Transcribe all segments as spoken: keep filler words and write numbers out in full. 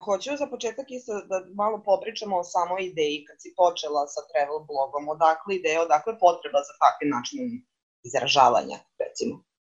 hoću za početak isto da malo popričamo o samoj ideji kad si počela sa travel blogom. Odakle ideja, odakle potreba za takvim načinom izražavanja, recimo?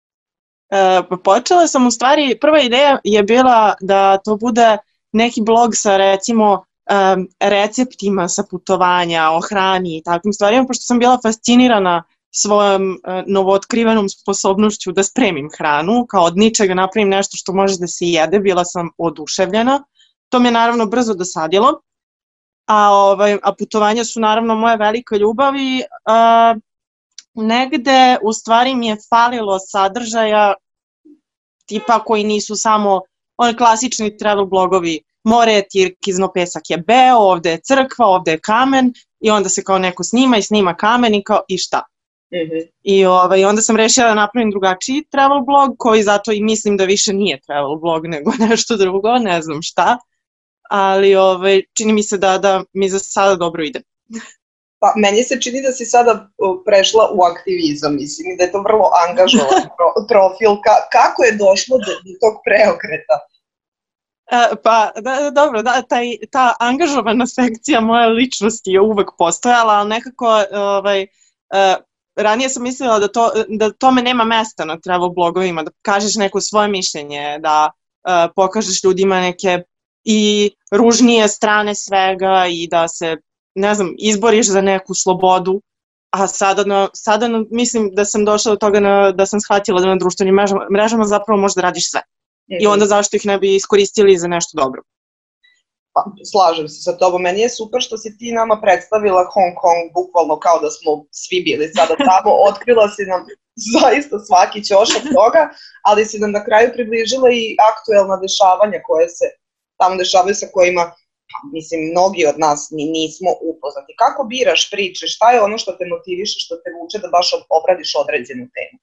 E, počela sam u stvari, prva ideja je bila da to bude neki blog sa recimo um, receptima sa putovanja, o hrani i takvim stvarima, pošto sam bila fascinirana svojom uh, novootkrivenom sposobnošću da spremim hranu, kao od ničega napravim nešto što može da se jede, bila sam oduševljena. To mi je naravno brzo dosadilo, a, ovaj, a putovanja su naravno moja velika ljubav i uh, negde u stvari mi je falilo sadržaja tipa koji nisu samo oni klasični travel blogovi, more je tirkizno, pesak je beo, ovde je crkva, ovde je kamen i onda se kao neko snima i snima kamen i kao i šta. Mm-hmm. I ovaj, onda sam rešila da napravim drugačiji travel blog koji zato i mislim da više nije travel blog nego nešto drugo, ne znam šta, ali ovaj, čini mi se da, da mi za sada dobro ide. Pa, meni se čini da si sada prešla u aktivizam, mislim da je to vrlo angažovan profil. Ka, kako je došlo do, do tog preokreta? E, pa, da, dobro, da, taj, ta angažovana sekcija moje ličnosti je uvek postojala, ali nekako ovaj, e, ranije sam mislila da, to, da tome nema mesta na travel blogovima, da kažeš neko svoje mišljenje, da e, pokažeš ljudima neke i ružnije strane svega i da se, ne znam, izboriš za neku slobodu, a sada, na, sada na, mislim da sam došla do toga na, da sam shvatila da na društvenim mrežama, mrežama zapravo možeš da radiš sve. Mm-hmm. I onda zašto ih ne bi iskoristili za nešto dobro? Pa, slažem se sa tobom. Meni je super što si ti nama predstavila Hong Kong bukvalno kao da smo svi bili sada tamo. Otkrila si nam zaista svaki ćošak toga, ali si nam na kraju približila i aktuelna dešavanja koje se tamo dešavaju sa kojima, mislim, mnogi od nas nismo upoznati. Kako biraš priče? Šta je ono što te motiviše, što te vuče da baš obradiš određenu temu?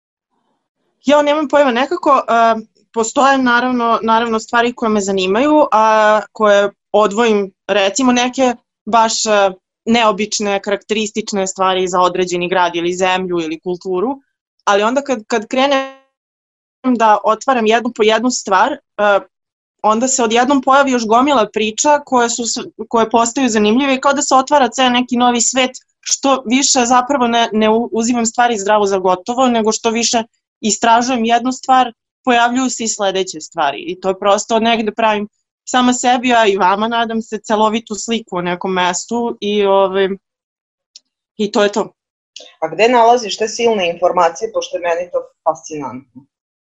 Ja nemam pojma, nekako uh, postoje naravno, naravno stvari koje me zanimaju, a koje odvojim, recimo neke baš uh, neobične, karakteristične stvari za određeni grad ili zemlju ili kulturu, ali onda kad, kad krenem da otvaram jednu po jednu stvar, uh, onda se odjednom pojavi još gomila priča koje, su, koje postaju zanimljive i kao da se otvara ceo neki novi svet, što više zapravo ne, ne uzimam stvari zdravo za gotovo, nego što više istražujem jednu stvar, pojavljuju se i sledeće stvari. I to je prosto negde pravim sama sebi, a i vama nadam se celovitu sliku o nekom mestu i, ove, i to je to. A gde nalaziš te silne informacije, pošto je meni to fascinantno?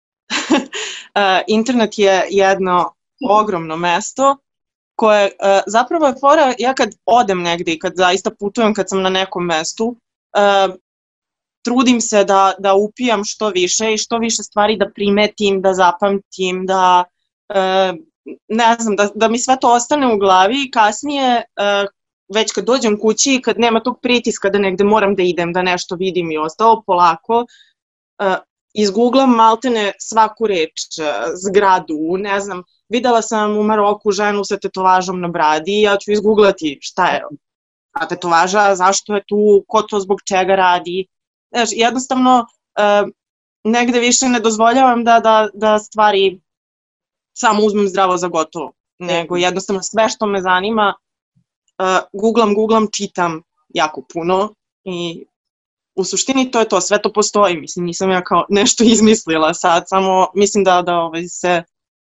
uh, internet je jedno ogromno mesto koje uh, zapravo je fora, ja kad odem negde i kad zaista putujem, kad sam na nekom mestu, uh, trudim se da, da upijam što više i što više stvari da primetim, da zapamtim, da uh, ne znam, da, da mi sve to ostane u glavi i kasnije uh, već kad dođem kući i kad nema tog pritiska da negde moram da idem, da nešto vidim i ostalo polako, uh, izgooglam maltene svaku reč, zgradu, ne znam, videla sam u Maroku ženu sa tetovažom na bradi i ja ću izgooglati šta je a tetovaža, zašto je tu, ko to zbog čega radi. Znaš, jednostavno uh, negde više ne dozvoljavam da, da, da stvari samo uzmem zdravo za gotovo, nego jednostavno sve što me zanima, uh, googlam, googlam, čitam jako puno i u suštini to je to, sve to postoji, mislim, nisam ja kao nešto izmislila sad, samo mislim da, da ovaj, se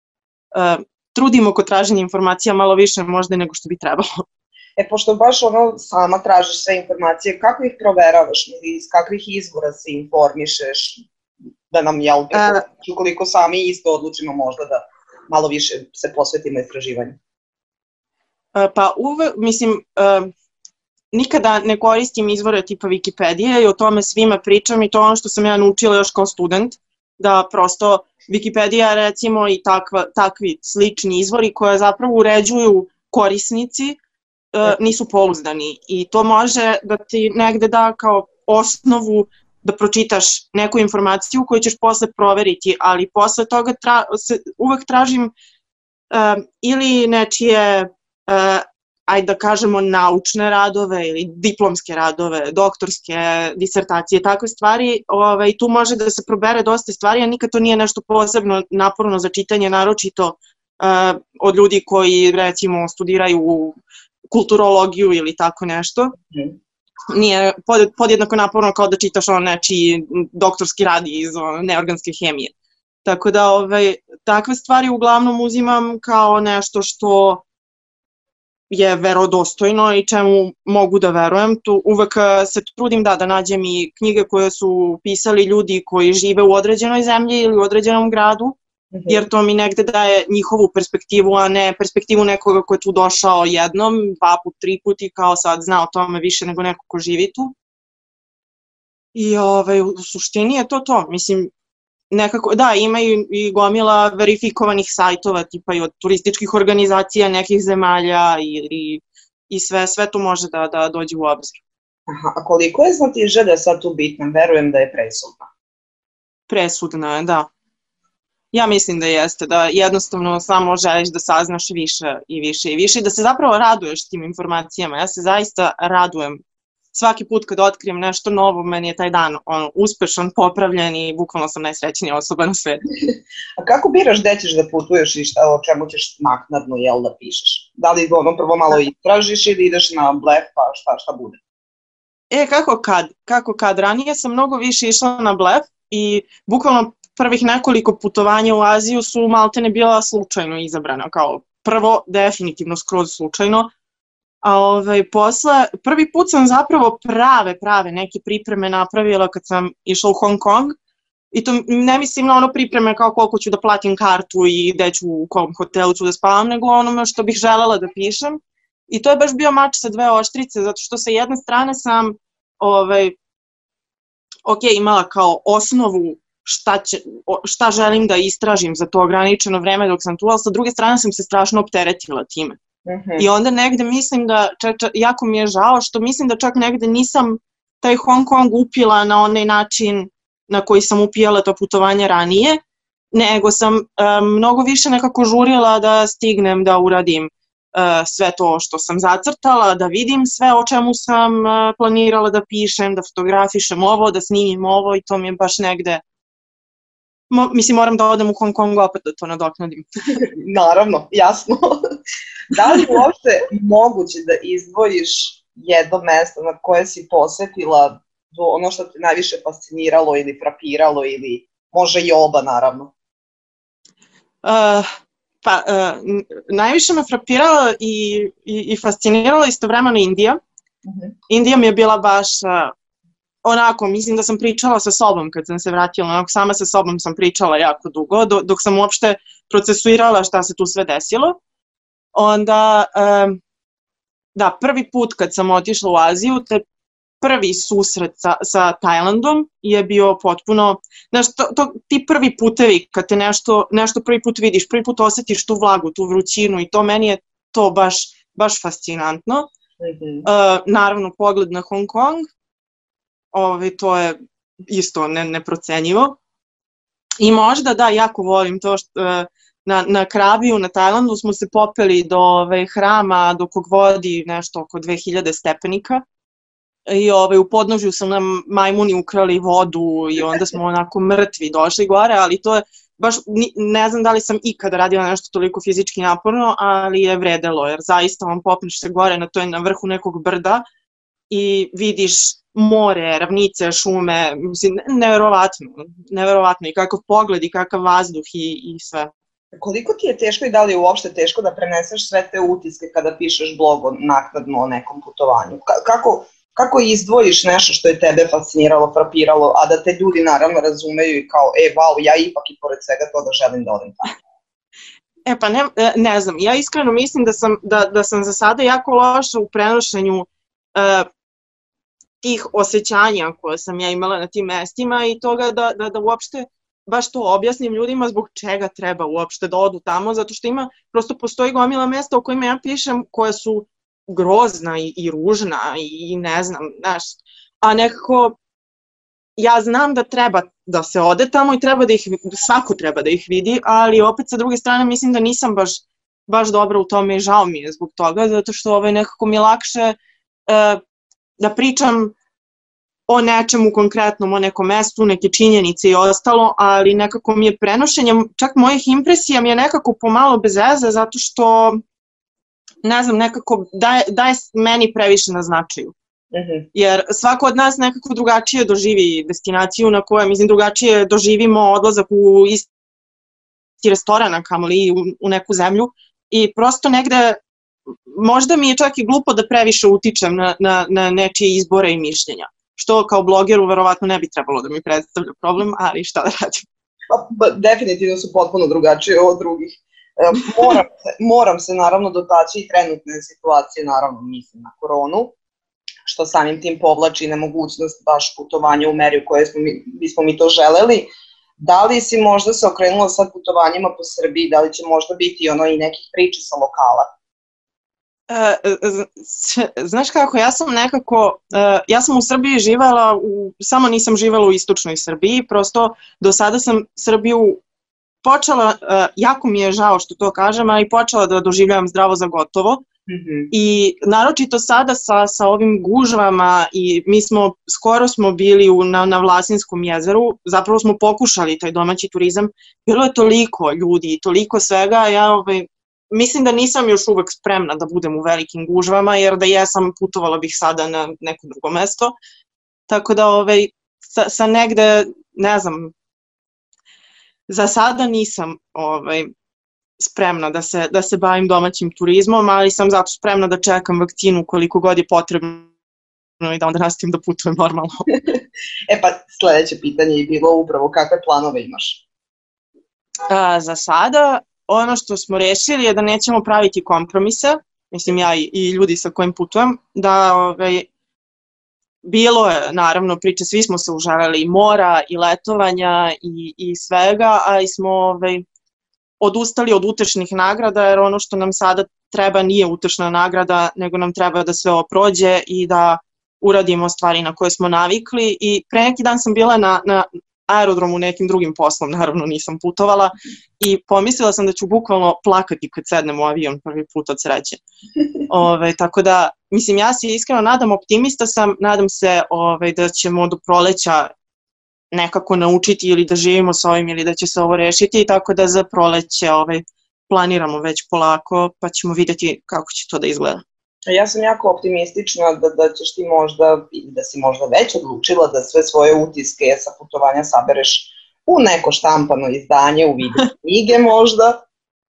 uh, trudimo kod traženja informacija malo više možda nego što bi trebalo. E, pošto baš ono sama tražiš sve informacije, kako ih proveravaš ili iz kakvih izvora se informišeš da nam, jel, uh, ukoliko sami isto odlučimo možda da malo više se posvetimo istraživanju? Uh, pa uvek, mislim, uh, nikada ne koristim izvore tipa Wikipedije i o tome svima pričam i to ono što sam ja naučila još kao student, da prosto Wikipedija recimo i takva, takvi slični izvori koje zapravo uređuju korisnici e, nisu pouzdani i to može da ti negde da kao osnovu da pročitaš neku informaciju koju ćeš posle proveriti, ali posle toga tra, se, uvek tražim e, ili nečije e, ajde da kažemo naučne radove ili diplomske radove, doktorske disertacije, takve stvari, ovaj, tu može da se probere dosta stvari, a nikad to nije nešto posebno naporno za čitanje, naročito uh, od ljudi koji recimo studiraju kulturologiju ili tako nešto. Mm. Nije pod, podjednako naporno kao da čitaš ono nečiji doktorski rad iz ono, neorganske hemije. Tako da ovaj, takve stvari uglavnom uzimam kao nešto što je verodostojno i čemu mogu da verujem. Tu uvek se trudim da, da nađem i knjige koje su pisali ljudi koji žive u određenoj zemlji ili u određenom gradu, jer to mi negde daje njihovu perspektivu, a ne perspektivu nekoga ko je tu došao jednom, dva put, tri put i kao sad zna o tome više nego neko ko živi tu. I ovaj, u suštini je to to. Mislim, nekako, da, ima i, i gomila verifikovanih sajtova, tipa i od turističkih organizacija nekih zemalja i, i sve, sve to može da, da dođe u obzir. Aha, a koliko je znatiželja da je sad tu bitna? Verujem da je presudna. Presudna je, da. Ja mislim da jeste, da jednostavno samo želiš da saznaš više i više i više i da se zapravo raduješ tim informacijama. Ja se zaista radujem. Svaki put kad otkrijem nešto novo, meni je taj dan ono, uspešan, popravljen i bukvalno sam najsrećnija osoba na svetu. A kako biraš gde ćeš da putuješ i šta, o čemu ćeš naknadno jel, da pišeš? Da li ono prvo malo istražiš ili ideš na blef pa šta, šta bude? E, kako kad? Kako kad? Ranije sam mnogo više išla na blef i bukvalno prvih nekoliko putovanja u Aziju su maltene bila slučajno izabrana. Kao prvo, definitivno skroz slučajno. A ovaj, posle, prvi put sam zapravo prave, prave neke pripreme napravila kad sam išla u Hong Kong. I to ne mislim na ono pripreme kao koliko ću da platim kartu i gde ću, u kom hotelu ću da spavam, nego onome što bih želela da pišem. I to je baš bio mač sa dve oštrice, zato što sa jedne strane sam ovaj, ok, imala kao osnovu šta, će, šta želim da istražim za to ograničeno vreme dok sam tu, ali sa druge strane sam se strašno opteretila time. I onda negde mislim da, čak, čak, jako mi je žao što mislim da čak negde nisam taj Hong Kong upila na onaj način na koji sam upijala to putovanje ranije, nego sam um, mnogo više nekako žurila da stignem da uradim uh, sve to što sam zacrtala, da vidim sve o čemu sam uh, planirala da pišem, da fotografišem ovo, da snimim ovo i to mi je baš negde. Mo, mislim, moram da odem u Hong Kong opet da to nadoknadim. Naravno, jasno. Da li uopšte moguće da izdvojiš jedno mesto na koje si posetila do ono što te najviše fasciniralo ili frapiralo ili može i oba naravno? Uh, pa, uh, najviše me frapirala i, i, i fascinirala istovremeno Indija. Uh-huh. Indija mi je bila baš uh, onako, mislim da sam pričala sa sobom kad sam se vratila, onako sama sa sobom sam pričala jako dugo, do, dok sam uopšte procesuirala šta se tu sve desilo. Onda, um, da, prvi put kad sam otišla u Aziju, te prvi susret sa, sa Tajlandom je bio potpuno, znaš, to, to, ti prvi putevi kad te nešto, nešto prvi put vidiš, prvi put osjetiš tu vlagu, tu vrućinu i to meni je to baš, baš fascinantno. Mm-hmm. Uh, naravno, pogled na Hong Kong, ovaj, to je isto ne, neprocenjivo. I možda, da, jako volim to što uh, na, na Krabiju, na Tajlandu smo se popeli do ovaj, hrama do kog vodi nešto oko dve hiljade stepenika. I ovaj, u podnožju su nam majmuni ukrali vodu i onda smo onako mrtvi došli gore, ali to je baš, ne znam da li sam ikada radila nešto toliko fizički naporno, ali je vredelo, jer zaista vam popneš se gore na, to je na vrhu nekog brda i vidiš more, ravnice, šume, mislim, neverovatno, neverovatno i kakav pogled i kakav vazduh i, i sve. Koliko ti je teško i da li je uopšte teško da preneseš sve te utiske kada pišeš blog naknadno o nekom putovanju? K- kako Kako izdvojiš nešto što je tebe fasciniralo, frapiralo, a da te ljudi naravno razumeju i kao, e, wow, ja ipak i pored svega toga želim da odem tamo? E pa ne, ne znam, ja iskreno mislim da sam, da, da sam za sada jako loša u prenošenju uh, tih osjećanja koje sam ja imala na tim mestima i toga da, da, da uopšte baš to objasnim ljudima zbog čega treba uopšte da odu tamo, zato što ima, prosto postoji gomila mesta o kojima ja pišem koje su grozna i, i ružna i ne znam, znaš, a nekako ja znam da treba da se ode tamo i treba da ih, svako treba da ih vidi, ali opet sa druge strane mislim da nisam baš, baš dobra u tome i žao mi je zbog toga, zato što ovaj, nekako mi je lakše uh, da pričam o nečemu konkretnom, o nekom mestu, neke činjenice i ostalo, ali nekako mi je prenošenje, čak mojih impresija mi je nekako pomalo bez veze, zato što, ne znam, nekako daje, daje meni previše na značaju. Mm-hmm. Jer svako od nas nekako drugačije doživi destinaciju na kojoj, mislim, drugačije doživimo odlazak u isti restoran, kamoli u, u neku zemlju i prosto negde, možda mi je čak i glupo da previše utičem na, na, na nečije izbore i mišljenja. Što kao blogeru verovatno ne bi trebalo da mi predstavlja problem, ali šta da radim? Pa, definitivno su potpuno drugačije od drugih. E, moram, se, moram se naravno dotaći i trenutne situacije, naravno mislim na koronu, što samim tim povlači nemogućnost baš putovanja u meri u kojoj smo mi, bismo mi to želeli. Da li si možda se okrenula sad putovanjima po Srbiji, da li će možda biti ono i nekih priča sa lokala? Znaš kako, ja sam nekako, ja sam u Srbiji živela, u, samo nisam živela u istočnoj Srbiji, prosto do sada sam Srbiju počela, jako mi je žao što to kažem, ali počela da doživljavam zdravo za gotovo. Mm-hmm. I naročito sada sa, sa ovim gužvama i mi smo, skoro smo bili u, na, na Vlasinskom jezeru, zapravo smo pokušali taj domaći turizam, bilo je toliko ljudi i toliko svega, ja ovaj, mislim da nisam još uvek spremna da budem u velikim gužvama, jer da jesam putovala bih sada na neko drugo mesto. Tako da ovaj, sa, sa negde, ne znam, za sada nisam ovaj, spremna da se, da se bavim domaćim turizmom, ali sam zato spremna da čekam vakcinu koliko god je potrebno i da onda nastavim da putujem normalno. E pa sledeće pitanje je bilo upravo kakve planove imaš? A, za sada ono što smo rešili je da nećemo praviti kompromise, mislim ja i, i ljudi sa kojim putujem, da ovaj, bilo je naravno priče, svi smo se užarali i mora i letovanja i, i svega, ali smo ovaj, odustali od utešnih nagrada, jer ono što nam sada treba nije utešna nagrada, nego nam treba da sve ovo prođe i da uradimo stvari na koje smo navikli. I pre neki dan sam bila na, na aerodromu nekim drugim poslom, naravno nisam putovala, i pomislila sam da ću bukvalno plakati kad sednem u avion prvi put od sreće. Ove, tako da, mislim, ja se iskreno nadam, optimista sam, nadam se ove, da ćemo do proleća nekako naučiti ili da živimo sa ovim ili da će se ovo rešiti, tako da za proleće ovaj, planiramo već polako, pa ćemo vidjeti kako će to da izgleda. Ja sam jako optimistična da, da ćeš ti možda, da si možda već odlučila da sve svoje utiske sa putovanja sabereš u neko štampano izdanje, u vidu knjige možda.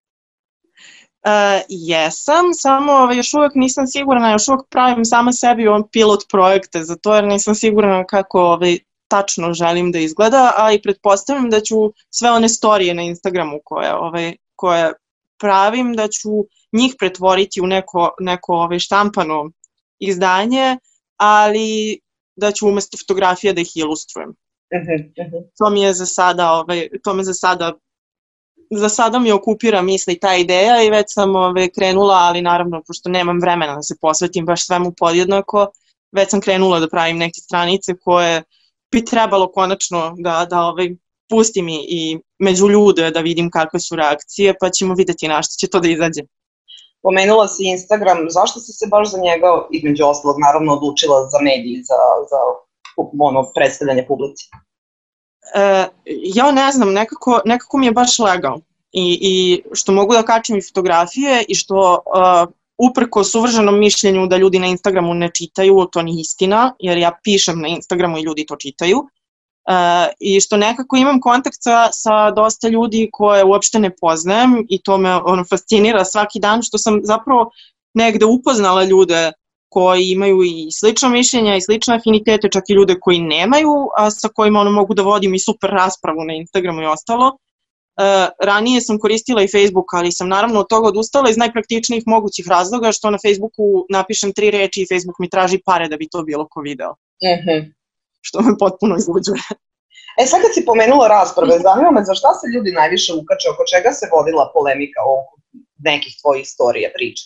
Uh, jesam, samo ovaj, još uvek nisam sigurna, još uvek pravim sama sebi on pilot projekte za to, jer nisam sigurna kako ovaj, tačno želim da izgleda, a i pretpostavljam da ću sve one storije na Instagramu koje, ovaj, koje pravim, da ću njih pretvoriti u neko, neko ovaj, štampano izdanje, ali da ću umesto fotografija da ih ilustrujem. Uh-huh, uh-huh. To mi je za sada, ovaj, to me za sada, za sada mi okupira misli ta ideja i već sam ovaj, krenula, ali naravno, pošto nemam vremena da se posvetim baš svemu podjednako, već sam krenula da pravim neke stranice koje bi trebalo konačno da, da ovaj, pustim i, i među ljude da vidim kakve su reakcije, pa ćemo videti na što će to da izađe. Pomenula si Instagram, zašto si se baš za njega, između ostalog, naravno odlučila za mediji, za, za ono, predstavljanje publici? E, ja ne znam, nekako, nekako mi je baš legao. I, i što mogu da kačem i fotografije i što uh, uprko suvrženom mišljenju da ljudi na Instagramu ne čitaju, to nije istina, jer ja pišem na Instagramu i ljudi to čitaju. Uh, I što nekako imam kontakt sa, sa dosta ljudi koje uopšte ne poznajem i to me ono, fascinira svaki dan, što sam zapravo negde upoznala ljude koji imaju i slično mišljenja i slične afinitete, čak i ljude koji nemaju, a sa kojima ono, mogu da vodim i super raspravu na Instagramu i ostalo. Uh, ranije sam koristila i Facebook, ali sam naravno od toga odustala iz najpraktičnijih mogućih razloga, što na Facebooku napišem tri reči i Facebook mi traži pare da bi to bilo ko video. Mhm. Što me potpuno izluđuje. E sad kad si pomenula rasprave, zanima me za šta se ljudi najviše ukače, oko čega se vodila polemika oko nekih tvojih storija, priča?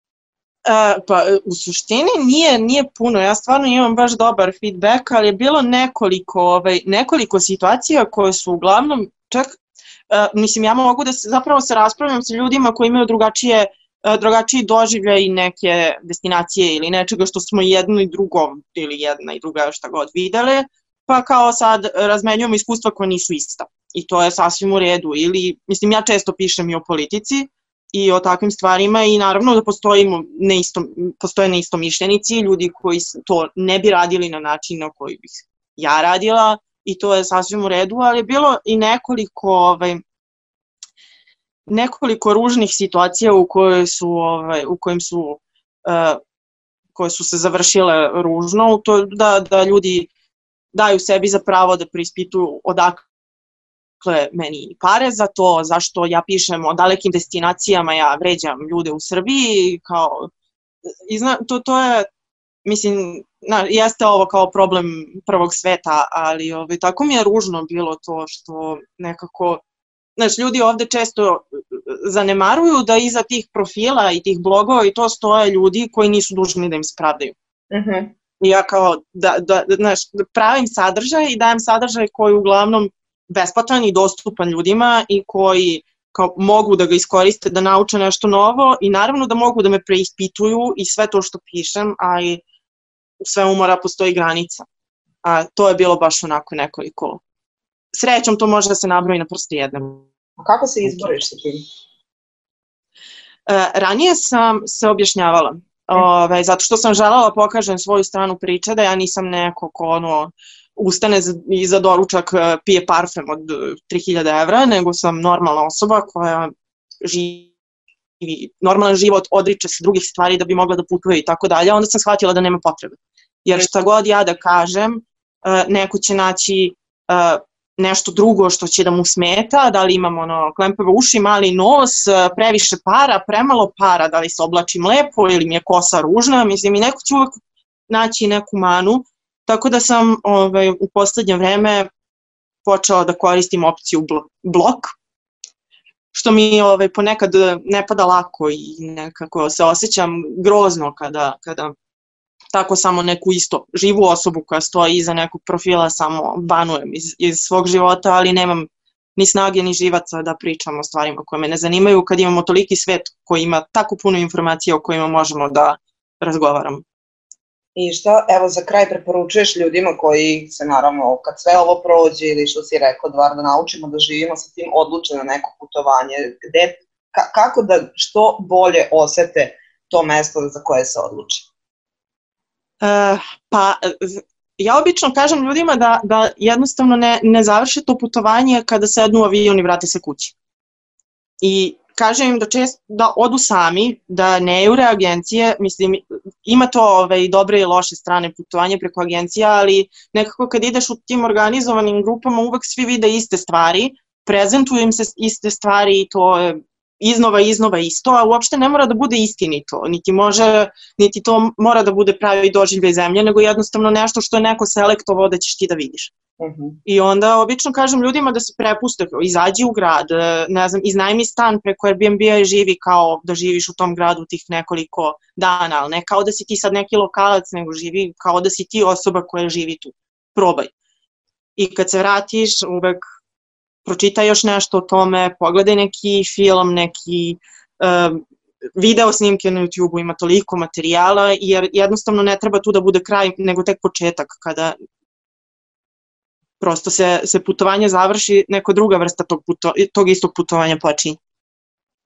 E, pa u suštini nije, nije puno, ja stvarno imam baš dobar feedback, ali je bilo nekoliko, ovaj, nekoliko situacija koje su uglavnom čak, e, mislim ja mogu da se, zapravo se raspravljam sa ljudima koji imaju drugačije drugačiji doživljaj neke destinacije ili nečega što smo jedno i drugo ili jedna i druga šta god videle, pa kao sad razmenjujemo iskustva koja nisu ista. I to je sasvim u redu. Ili, mislim, ja često pišem i o politici i o takvim stvarima i naravno da postojimo neisto, postoje neistomišljenici, ljudi koji to ne bi radili na način na koji bih ja radila i to je sasvim u redu, ali je bilo i nekoliko, ovaj, nekoliko ružnih situacija u kojoj su, ovaj, u kojim su, uh, koje su se završile ružno, to da, da ljudi daju sebi za pravo da preispituju odakle meni pare za to, zašto ja pišem o dalekim destinacijama, ja vređam ljude u Srbiji, kao, izna, to, to je, mislim, na, jeste ovo kao problem prvog sveta, ali ovaj, tako mi je ružno bilo to što nekako, znaš, ljudi ovde često zanemaruju da iza tih profila i tih blogova i to stoje ljudi koji nisu dužni da im spravdaju. Mhm. I ja kao, da, da, znaš, pravim sadržaj i dajem sadržaj koji je uglavnom besplatan i dostupan ljudima i koji kao, mogu da ga iskoriste, da nauče nešto novo i naravno da mogu da me preispituju i sve to što pišem, ali u svemu mora postoji granica. A to je bilo baš onako nekoliko. Srećom to može da se nabroji na prste jedne. A kako se izboriš sa tim? E, ranije sam se objašnjavala. Ove, zato što sam želela pokažem svoju stranu priče, da ja nisam neko ko ono, ustane za, i za doručak pije parfem od tri hiljade evra, nego sam normalna osoba koja živi normalan život, odriče se drugih stvari da bi mogla da putuje i tako dalje, onda sam shvatila da nema potrebe. Jer šta god ja da kažem, neko će naći nešto drugo što će da mu smeta, da li imam ono, klempave uši, mali nos, previše para, premalo para, da li se oblačim lepo ili mi je kosa ružna, mislim i neko će uvek naći neku manu, tako da sam ovaj, u poslednje vreme počela da koristim opciju blok, što mi ovaj, ponekad ne pada lako i nekako se osjećam grozno kada, kada tako samo neku isto živu osobu koja stoji iza nekog profila samo banujem iz, iz svog života, ali nemam ni snage ni živaca da pričam o stvarima koje me ne zanimaju kad imamo toliki svet koji ima tako puno informacija o kojima možemo da razgovaramo. I šta, evo za kraj preporučuješ ljudima koji se naravno kad sve ovo prođe ili što si rekao Dvar, da naučimo da živimo sa tim odluče na neko putovanje, gde, ka, kako da što bolje osete to mesto za koje se odluče? Uh, pa ja obično kažem ljudima da, da jednostavno ne, ne završe to putovanje kada sednu u avion i vrate se kući. I kažem im da često da odu sami, da ne jure agencije, mislim ima to ove, dobre i loše strane putovanja preko agencija, ali nekako kad ideš u tim organizovanim grupama uvek svi vide iste stvari, prezentuju im se iste stvari i to je iznova iznova isto, a uopšte ne mora da bude istinito, niti može, niti to mora da bude pravi doživljaj zemlje, nego jednostavno nešto što je neko selektovao da ćeš ti da vidiš. Uh-huh. I onda obično kažem ljudima da se prepuste, izađi u grad, ne znam, iznajmi stan preko Airbnb-a i živi kao da živiš u tom gradu tih nekoliko dana, ali ne kao da si ti sad neki lokalac, nego živi kao da si ti osoba koja živi tu. Probaj. I kad se vratiš, uvek pročitaj još nešto o tome, pogledaj neki film, neki uh, video snimke na YouTube-u, ima toliko materijala, jer jednostavno ne treba tu da bude kraj, nego tek početak, kada prosto se, se putovanje završi, neko druga vrsta tog, puto, tog istog putovanja počinje.